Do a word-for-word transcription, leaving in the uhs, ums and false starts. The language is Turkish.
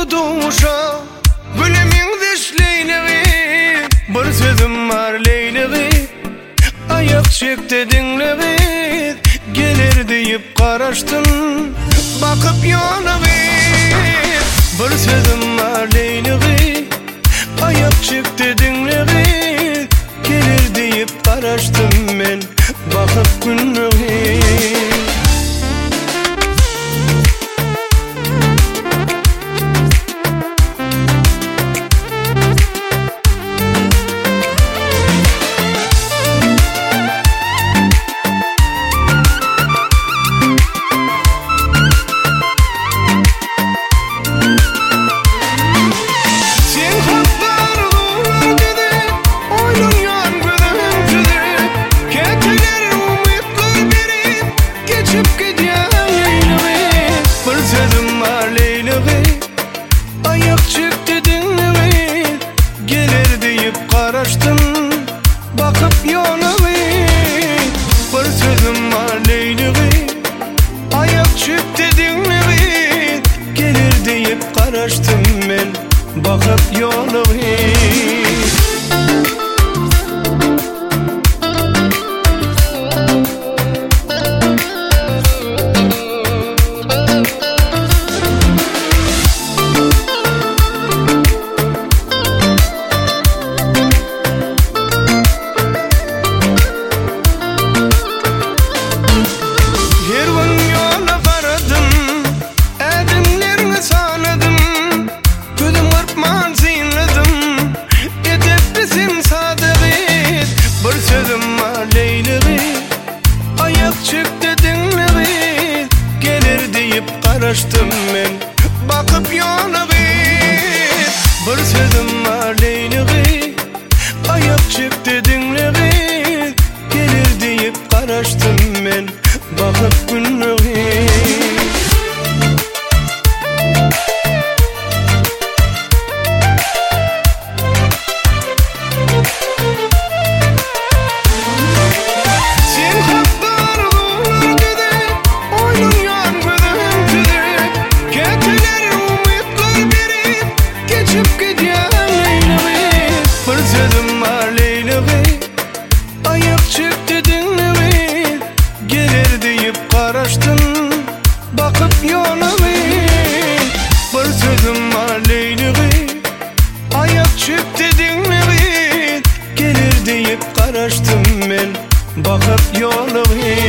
tutuşa Gülümün dişleyliği Bir sözüm var leyliği Ayak çekti dinliği Gelir deyip karaştın Bakıp yanığı Bir sözüm var leyliği Ayak çekti dinliği Gelir deyip karaştım men Bakıp günlüği Bakıp yolumu Bir sözüm var leyliği Ayak çıktı dinliği Gelir deyip karaştım men Bakıp yolumu Çıktı dinliği Gelir deyip karaştım men Bakıp yolumu Bir sözüm var leyliği Ayak çıktı dinliği Gelir deyip karaştım men Bakıp günlüği Bakıp yolumu Bir sözüm var leyliği Ayak çıktı dinliği Gelir deyip karaştım men Bakıp yolumu